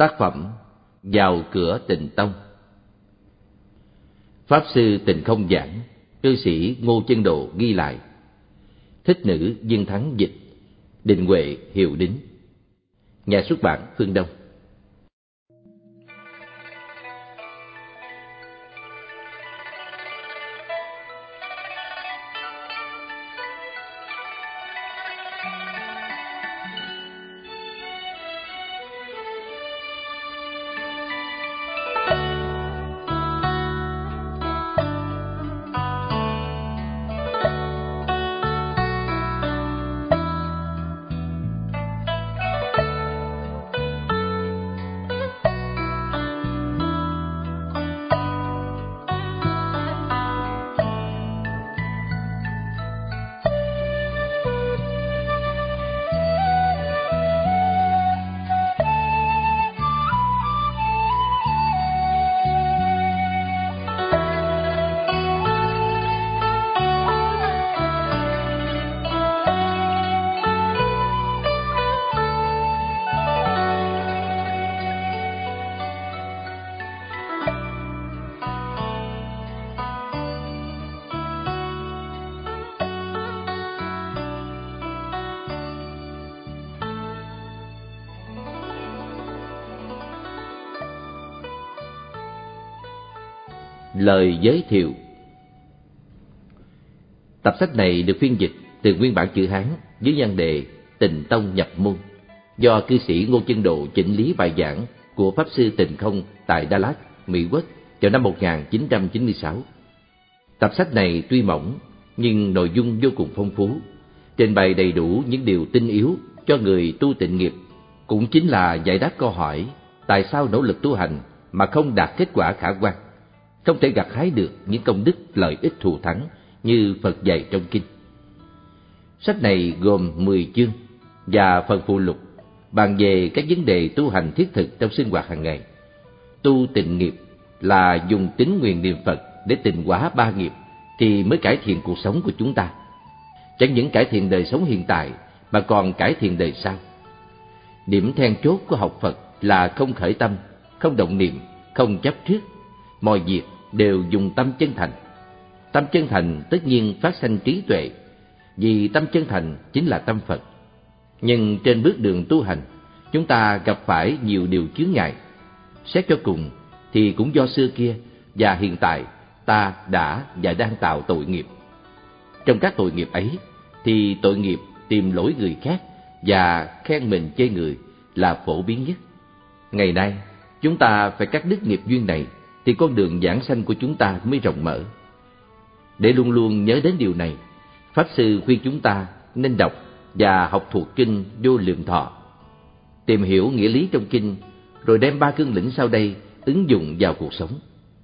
Tác phẩm Vào cửa Tịnh Tông. Pháp sư Tịnh Không giảng, cư sĩ Ngô Chân Độ ghi lại. Thích Nữ Dương Thắng dịch, Định Huệ hiệu đính. Nhà xuất bản Phương Đông. Lời giới thiệu. Tập sách này được phiên dịch từ nguyên bản chữ Hán với nhan đề Tịnh Tông nhập môn, do cư sĩ Ngô Chân Độ chỉnh lý bài giảng của Pháp sư Tịnh Không tại Đà Lạt, Mỹ Quốc vào năm 1996. Tập sách này tuy mỏng nhưng nội dung vô cùng phong phú, trình bày đầy đủ những điều tinh yếu cho người tu tịnh nghiệp, cũng chính là giải đáp câu hỏi tại sao nỗ lực tu hành mà không đạt kết quả khả quan, không thể gặt hái được những công đức lợi ích thù thắng như Phật dạy trong kinh. Sách này gồm 10 chương và phần phụ lục bàn về các vấn đề tu hành thiết thực trong sinh hoạt hàng ngày. Tu tịnh nghiệp là dùng tín nguyện niệm Phật để tịnh hóa 3 nghiệp thì mới cải thiện cuộc sống của chúng ta. Chẳng những cải thiện đời sống hiện tại mà còn cải thiện đời sau. Điểm then chốt của học Phật là không khởi tâm, không động niệm, không chấp trước. Mọi việc đều dùng tâm chân thành. Tâm chân thành tất nhiên phát sanh trí tuệ, vì tâm chân thành chính là tâm Phật. Nhưng trên bước đường tu hành, chúng ta gặp phải nhiều điều chướng ngại. Xét cho cùng thì cũng do xưa kia và hiện tại ta đã và đang tạo tội nghiệp. Trong các tội nghiệp ấy thì tội nghiệp tìm lỗi người khác và khen mình chê người là phổ biến nhất. Ngày nay chúng ta phải cắt đứt nghiệp duyên này thì con đường giảng sanh của chúng ta mới rộng mở. Để luôn luôn nhớ đến điều này, Pháp sư khuyên chúng ta nên đọc và học thuộc kinh Vô Lượng Thọ, tìm hiểu nghĩa lý trong kinh, rồi đem 3 cương lĩnh sau đây ứng dụng vào cuộc sống.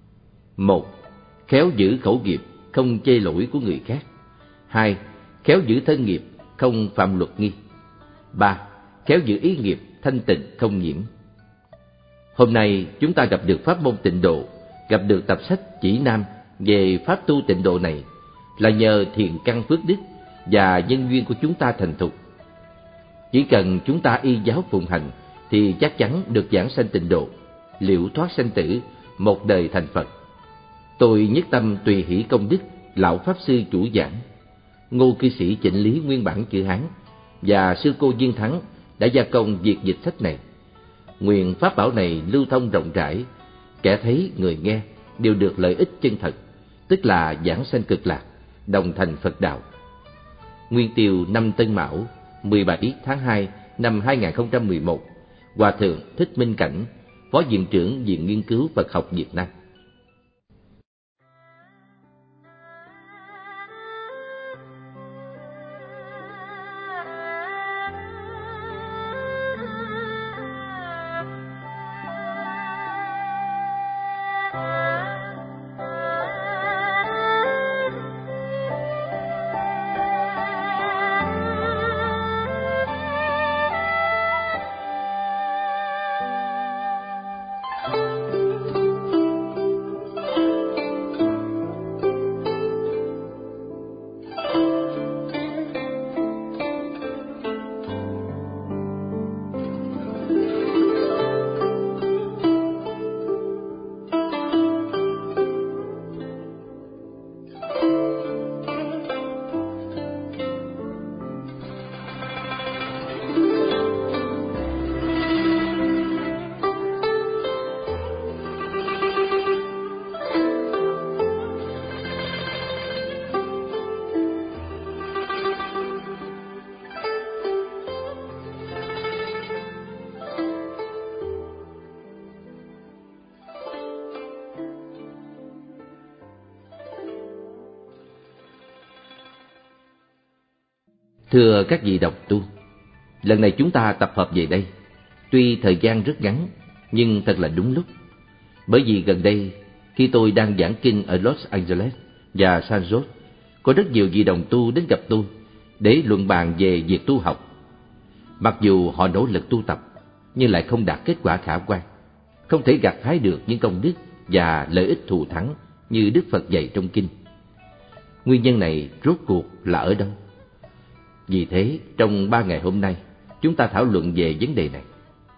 1. Khéo giữ khẩu nghiệp, không chê lỗi của người khác. 2. Khéo giữ thân nghiệp, không phạm luật nghi. 3. Khéo giữ ý nghiệp, thanh tịnh không nhiễm. Hôm nay chúng ta gặp được pháp môn tịnh độ, gặp được tập sách chỉ nam về pháp tu tịnh độ này là nhờ thiện căn phước đức và nhân duyên của chúng ta thành thục. Chỉ cần chúng ta y giáo phụng hành thì chắc chắn được giảng sanh tịnh độ, liễu thoát sanh tử, một đời thành Phật. Tôi nhất tâm tùy hỷ công đức lão pháp sư chủ giảng, Ngô cư sĩ chỉnh lý nguyên bản chữ Hán và sư cô Dương Thắng đã gia công việc dịch sách này. Nguyện pháp bảo này lưu thông rộng rãi, kẻ thấy người nghe đều được lợi ích chân thật, tức là giảng sanh cực lạc, đồng thành Phật đạo. Nguyên tiêu năm Tân Mão, 17 tháng 2 năm 2011, Hòa thượng Thích Minh Cảnh, Phó Viện trưởng Viện Nghiên cứu Phật học Việt Nam. Thưa các vị đồng tu, lần này chúng ta tập hợp về đây, tuy thời gian rất ngắn, nhưng thật là đúng lúc. Bởi vì gần đây, khi tôi đang giảng kinh ở Los Angeles và San Jose, có rất nhiều vị đồng tu đến gặp tôi để luận bàn về việc tu học. Mặc dù họ nỗ lực tu tập, nhưng lại không đạt kết quả khả quan, không thể gặt hái được những công đức và lợi ích thù thắng như Đức Phật dạy trong kinh. Nguyên nhân này rốt cuộc là ở đâu? Vì thế, trong 3 ngày hôm nay, chúng ta thảo luận về vấn đề này.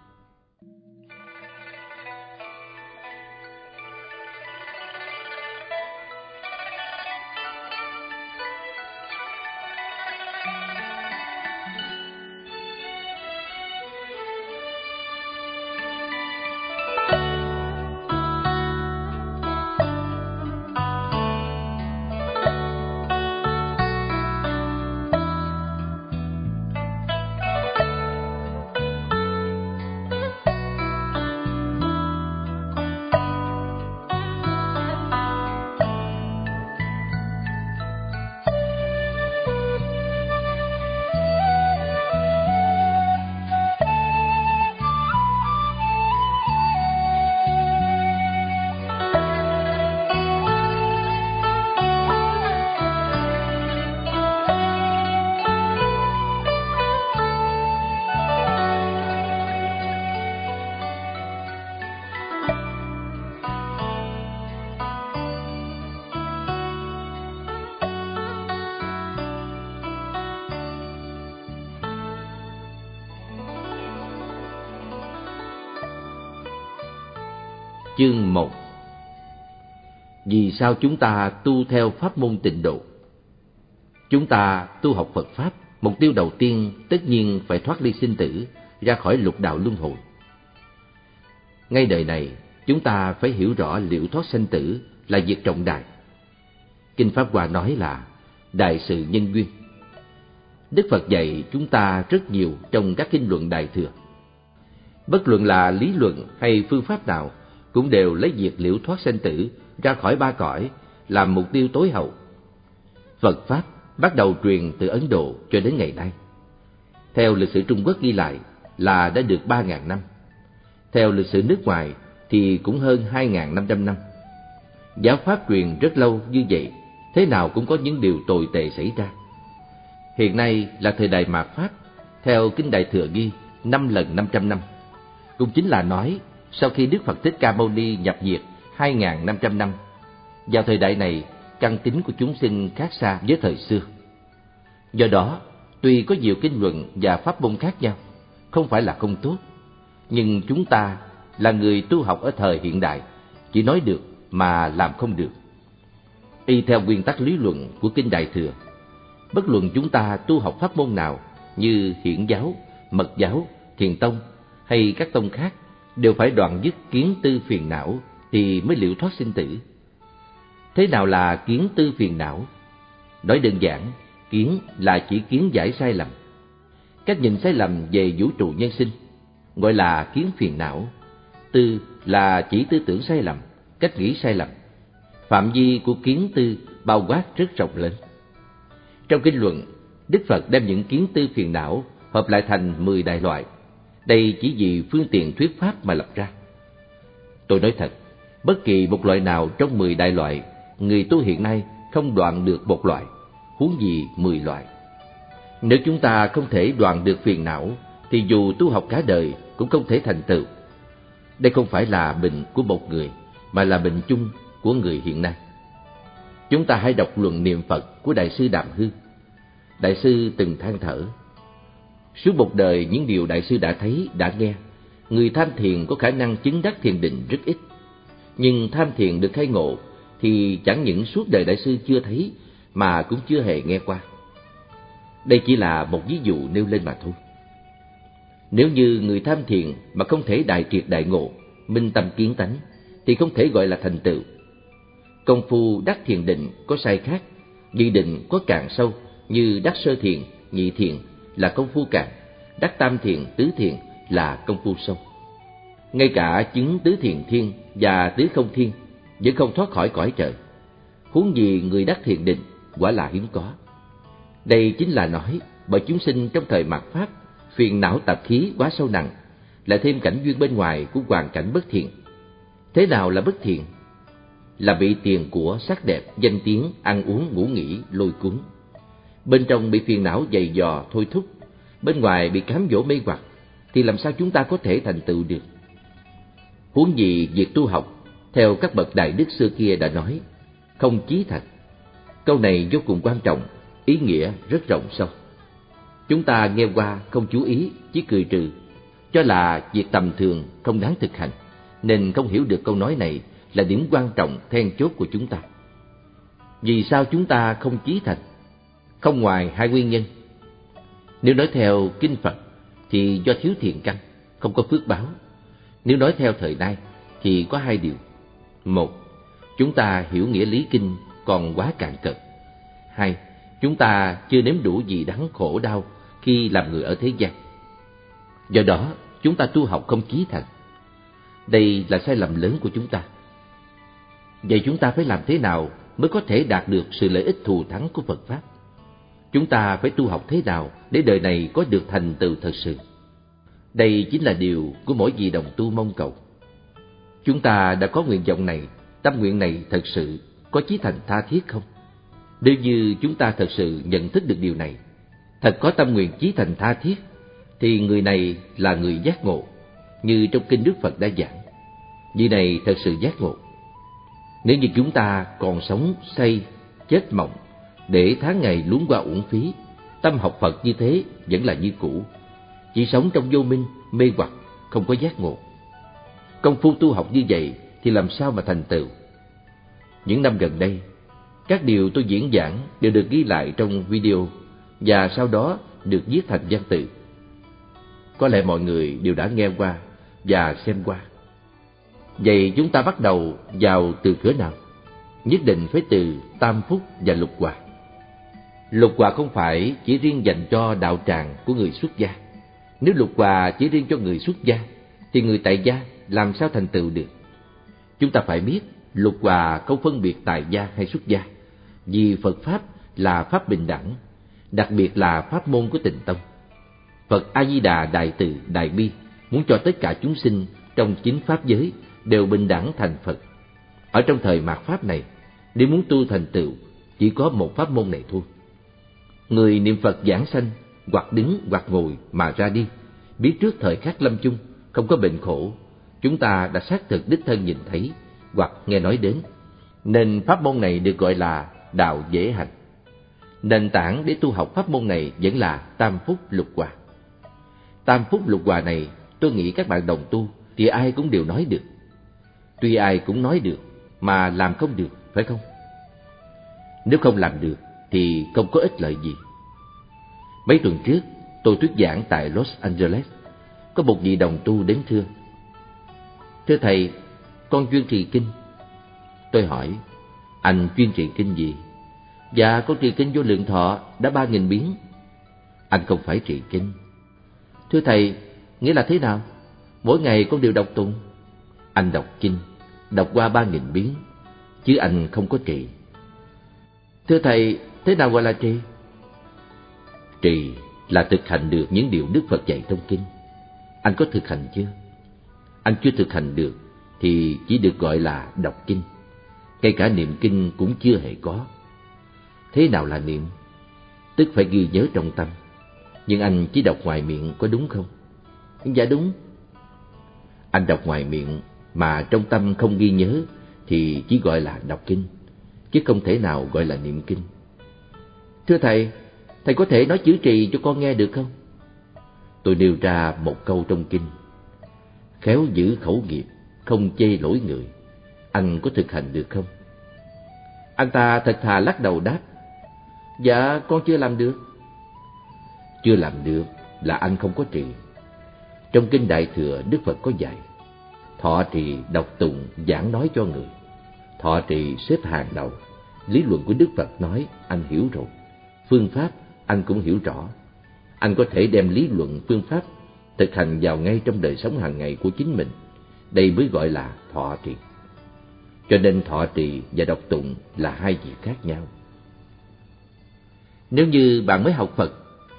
Chương 1. Vì sao chúng ta tu theo pháp môn Tịnh Độ? Chúng ta tu học Phật Pháp, mục tiêu đầu tiên tất nhiên phải thoát ly sinh tử, ra khỏi lục đạo luân hồi. Ngay đời này, chúng ta phải hiểu rõ liễu thoát sanh tử là việc trọng đại. Kinh Pháp Hoa nói là đại sự nhân duyên. Đức Phật dạy chúng ta rất nhiều trong các kinh luận Đại Thừa. Bất luận là lý luận hay phương pháp nào, cũng đều lấy việc liễu thoát sanh tử, ra khỏi ba cõi làm mục tiêu tối hậu. Phật Pháp bắt đầu truyền từ Ấn Độ cho đến ngày nay. Theo lịch sử Trung Quốc ghi lại là đã được 3.000 năm. Theo lịch sử nước ngoài thì cũng hơn 2.500 năm. Giáo Pháp truyền rất lâu như vậy, thế nào cũng có những điều tồi tệ xảy ra. Hiện nay là thời đại mạt Pháp, theo Kinh Đại Thừa ghi 5 lần 500 năm. Cũng chính là nói, sau khi Đức Phật Thích Ca Mâu Ni nhập diệt 2.500 năm, vào thời đại này, căn tính của chúng sinh khác xa với thời xưa. Do đó, tuy có nhiều kinh luận và pháp môn khác nhau, không phải là không tốt, nhưng chúng ta là người tu học ở thời hiện đại, chỉ nói được mà làm không được. Y theo nguyên tắc lý luận của Kinh Đại Thừa, bất luận chúng ta tu học pháp môn nào như Hiển giáo, Mật giáo, Thiền tông hay các tông khác, đều phải đoạn dứt kiến tư phiền não thì mới liễu thoát sinh tử. Thế nào là kiến tư phiền não? Nói đơn giản, kiến là chỉ kiến giải sai lầm, cách nhìn sai lầm về vũ trụ nhân sinh, gọi là kiến phiền não. Tư là chỉ tư tưởng sai lầm, cách nghĩ sai lầm. Phạm vi của kiến tư bao quát rất rộng lớn. Trong kinh luận, Đức Phật đem những kiến tư phiền não hợp lại thành 10 đại loại. Đây chỉ vì phương tiện thuyết pháp mà lập ra. Tôi nói thật, bất kỳ một loại nào trong 10 đại loại, người tu hiện nay không đoạn được một loại, huống gì 10 loại. Nếu chúng ta không thể đoạn được phiền não, thì dù tu học cả đời cũng không thể thành tựu. Đây không phải là bệnh của một người, mà là bệnh chung của người hiện nay. Chúng ta hãy đọc luận niệm Phật của Đại sư Đàm Hư. Đại sư từng than thở: suốt một đời những điều đại sư đã thấy, đã nghe, người tham thiền có khả năng chứng đắc thiền định rất ít. Nhưng tham thiền được khai ngộ thì chẳng những suốt đời đại sư chưa thấy mà cũng chưa hề nghe qua. Đây chỉ là một ví dụ nêu lên mà thôi. Nếu như người tham thiền mà không thể đại triệt đại ngộ, minh tâm kiến tánh, thì không thể gọi là thành tựu. Công phu đắc thiền định có sai khác, vì định có càng sâu, như đắc sơ thiền, nhị thiền là công phu cạn, đắc tam thiền, tứ thiền là công phu sâu. Ngay cả chứng tứ thiền thiên và tứ không thiên vẫn không thoát khỏi cõi trời, huống gì người đắc thiền định, quả là hiếm có. Đây chính là nói bởi chúng sinh trong thời mạt Pháp, phiền não tạp khí quá sâu nặng, lại thêm cảnh duyên bên ngoài của hoàn cảnh bất thiện. Thế nào là bất thiện? Là bị tiền của, sắc đẹp, danh tiếng, ăn uống, ngủ nghỉ, lôi cuốn. Bên trong bị phiền não dày dò, thôi thúc, bên ngoài bị cám dỗ mê hoặc, thì làm sao chúng ta có thể thành tựu được? Huống gì việc tu học, theo các bậc đại đức xưa kia đã nói, không chí thành. Câu này vô cùng quan trọng, ý nghĩa rất rộng sâu. Chúng ta nghe qua không chú ý, chỉ cười trừ, cho là việc tầm thường không đáng thực hành, nên không hiểu được câu nói này là điểm quan trọng then chốt của chúng ta. Vì sao chúng ta không chí thành? Không ngoài hai nguyên nhân. Nếu nói theo kinh Phật thì do thiếu thiện căn, không có phước báo. Nếu nói theo thời nay thì có hai điều. Một, chúng ta hiểu nghĩa lý kinh còn quá cạn cợt. Hai, chúng ta chưa nếm đủ gì đắng khổ đau khi làm người ở thế gian. Do đó, chúng ta tu học không chí thành. Đây là sai lầm lớn của chúng ta. Vậy chúng ta phải làm thế nào mới có thể đạt được sự lợi ích thù thắng của Phật Pháp? Chúng ta phải tu học thế nào để đời này có được thành tựu thật sự? Đây chính là điều của mỗi vị đồng tu mong cầu. Chúng ta đã có nguyện vọng này, tâm nguyện này thật sự có chí thành tha thiết không? Nếu như chúng ta thật sự nhận thức được điều này, thật có tâm nguyện chí thành tha thiết, thì người này là người giác ngộ, như trong kinh Đức Phật đã giảng. Vị này thật sự giác ngộ. Nếu như chúng ta còn sống say, chết mộng, để tháng ngày luống qua uổng phí, tâm học Phật như thế vẫn là như cũ, chỉ sống trong vô minh, mê hoặc, không có giác ngộ. Công phu tu học như vậy thì làm sao mà thành tựu? Những năm gần đây, các điều tôi diễn giảng đều được ghi lại trong video và sau đó được viết thành văn tự. Có lẽ mọi người đều đã nghe qua và xem qua. Vậy chúng ta bắt đầu vào từ cửa nào? Nhất định phải từ Tam Phúc và Lục Hòa. Lục Hòa không phải chỉ riêng dành cho đạo tràng của người xuất gia. Nếu Lục Hòa chỉ riêng cho người xuất gia, thì người tại gia làm sao thành tựu được? Chúng ta phải biết Lục Hòa không phân biệt tại gia hay xuất gia, vì Phật Pháp là Pháp bình đẳng, đặc biệt là pháp môn của Tịnh Tông. Phật A-di-đà đại từ, đại bi muốn cho tất cả chúng sinh trong chính Pháp giới đều bình đẳng thành Phật. Ở trong thời mạt Pháp này, nếu muốn tu thành tựu, chỉ có một pháp môn này thôi. Người niệm Phật giảng sanh, hoặc đứng hoặc ngồi mà ra đi, biết trước thời khắc lâm chung, không có bệnh khổ, chúng ta đã xác thực đích thân nhìn thấy hoặc nghe nói đến, nên pháp môn này được gọi là đạo dễ hành. Nền tảng để tu học pháp môn này vẫn là Tam Phúc Lục Hòa. Tam Phúc Lục Hòa này, tôi nghĩ các bạn đồng tu thì ai cũng đều nói được. Tuy ai cũng nói được mà làm không được, phải không? Nếu không làm được thì không có ích lợi gì. Mấy tuần trước, tôi thuyết giảng tại Los Angeles. Có một vị đồng tu đến thưa: "Thưa thầy, con chuyên trì kinh." Tôi hỏi: "Anh chuyên trì kinh gì?" "Dạ, con trì kinh Vô Lượng Thọ đã 3.000 biến." "Anh không phải trì kinh." "Thưa thầy, nghĩa là thế nào? Mỗi ngày con đều đọc tụng." "Anh đọc kinh, đọc qua 3.000 biến, chứ anh không có trì." "Thưa thầy, thế nào gọi là trì?" "Trì là thực hành được những điều Đức Phật dạy trong kinh. Anh có thực hành chưa? Anh chưa thực hành được thì chỉ được gọi là đọc kinh. Ngay cả niệm kinh cũng chưa hề có. Thế nào là niệm? Tức phải ghi nhớ trong tâm. Nhưng anh chỉ đọc ngoài miệng, có đúng không?" "Dạ đúng." "Anh đọc ngoài miệng mà trong tâm không ghi nhớ thì chỉ gọi là đọc kinh, chứ không thể nào gọi là niệm kinh." "Thưa thầy, thầy có thể nói chữ trì cho con nghe được không?" Tôi nêu ra một câu trong kinh: "Khéo giữ khẩu nghiệp, không chê lỗi người." Anh có thực hành được không? Anh ta thật thà lắc đầu đáp: "Dạ, con chưa làm được." Chưa làm được là anh không có trì. Trong kinh Đại Thừa, Đức Phật có dạy: thọ trì đọc tụng giảng nói cho người. Thọ trì xếp hàng đầu. Lý luận của Đức Phật nói anh hiểu rồi, phương pháp anh cũng hiểu rõ. Anh có thể đem lý luận phương pháp thực hành vào ngay trong đời sống hàng ngày của chính mình. Đây mới gọi là thọ trì. Cho nên thọ trì và đọc tụng là hai việc khác nhau. Nếu như bạn mới học Phật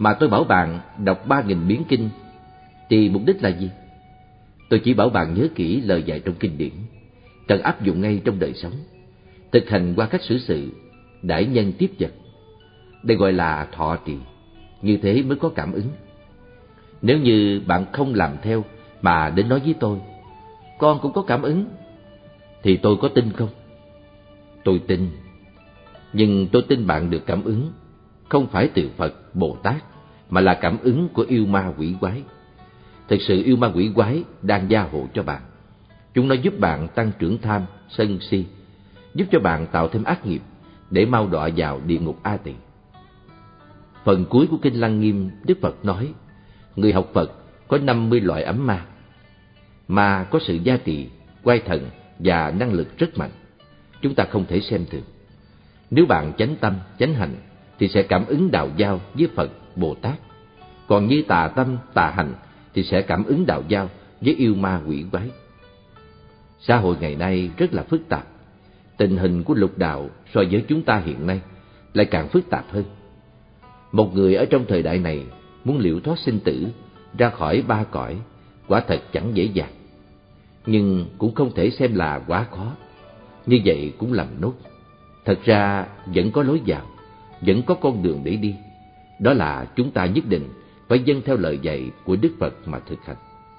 mà tôi bảo bạn đọc 3.000 biến kinh thì mục đích là gì? Tôi chỉ bảo bạn nhớ kỹ lời dạy trong kinh điển, cần áp dụng ngay trong đời sống, thực hành qua cách xử sự, đãi nhân tiếp vật. Đây gọi là thọ trì, như thế mới có cảm ứng. Nếu như bạn không làm theo mà đến nói với tôi, con cũng có cảm ứng, thì tôi có tin không? Tôi tin, nhưng tôi tin bạn được cảm ứng không phải từ Phật, Bồ Tát, mà là cảm ứng của yêu ma quỷ quái. Thực sự yêu ma quỷ quái đang gia hộ cho bạn. Chúng nó giúp bạn tăng trưởng tham, sân si, giúp cho bạn tạo thêm ác nghiệp để mau đọa vào địa ngục A Tỳ. Phần cuối của kinh Lăng Nghiêm, Đức Phật nói, người học Phật có 50 loại ấm ma. Ma có sự gia trì, quay thần và năng lực rất mạnh. Chúng ta không thể xem thường. Nếu bạn chánh tâm, chánh hành thì sẽ cảm ứng đạo giao với Phật, Bồ Tát. Còn như tà tâm, tà hành thì sẽ cảm ứng đạo giao với yêu ma quỷ quái. Xã hội ngày nay rất là phức tạp. Tình hình của lục đạo so với chúng ta hiện nay lại càng phức tạp hơn. Một người ở trong thời đại này muốn liễu thoát sinh tử, ra khỏi ba cõi, quả thật chẳng dễ dàng. Nhưng cũng không thể xem là quá khó. Như vậy cũng lầm nốt. Thật ra vẫn có lối vào, vẫn có con đường để đi. Đó là chúng ta nhất định phải vâng theo lời dạy của Đức Phật mà thực hành.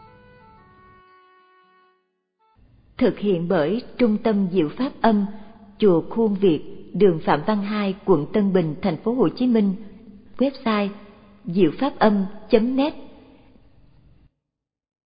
Thực hiện bởi Trung tâm Diệu Pháp Âm, Chùa Khuôn Việt, đường Phạm Văn Hai, quận Tân Bình, thành phố Hồ Chí Minh. Website diệu pháp âm.net